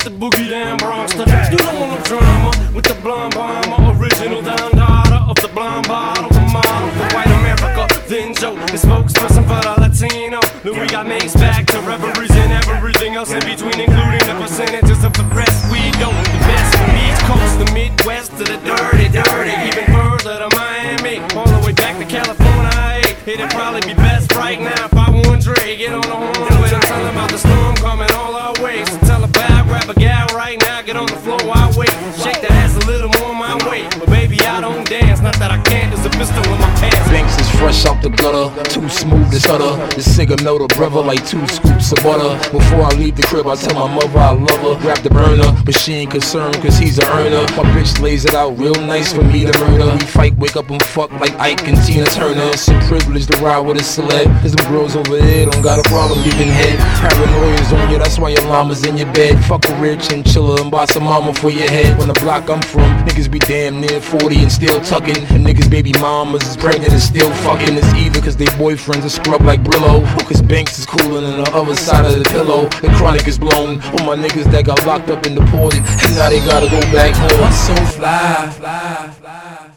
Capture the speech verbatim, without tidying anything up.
the boogie down Bronxster. You don't want no drama with the blonde bomber, original down daughter of the blonde bottle, the model for white America. Then Joe, the spokesperson for the Latino. Then we got mates back to reveries and everything else in between, including the percentages of the rest. We know the best from East Coast, the Midwest, to the dirty, dirty, even further to Miami, all the way back to California. Hey, it'd probably be best right now if I want Dre, get on the horn with him, tell him about the storm coming all our way. So tell a pal, grab a gal right now, get on the floor while I wait. Shake that ass a little more my way, but baby I don't dance, not that I can't. There's a pistol in my pants. Banks is fresh out the gutter, too smooth to stutter. The cigar melt a brother like two scoops of butter. Before I leave the crib, I tell my mother I love her. Grab the burner, but she ain't concerned cause he's a earner. My bitch lays it out real nice for me to murder. We fight, wake up and fuck like Ike and Tina Turner. It's a privilege to ride with a celeb, cause them girls over there don't got a problem leaving head. Paranoia's on you, that's why your llama's in your bed. Fuck a rich and chiller and buy some mama for your head. When the block I'm from, niggas be damn near forty and still tucking. And niggas baby mamas is pregnant and still fucking. It's either cause they boyfriends are scrubbed like Brillo, or cause Banks is cooler than the other side of the pillow. The chronic is blown on my niggas that got locked up and deported, and now they gotta go back home. I'm so fly, fly, fly.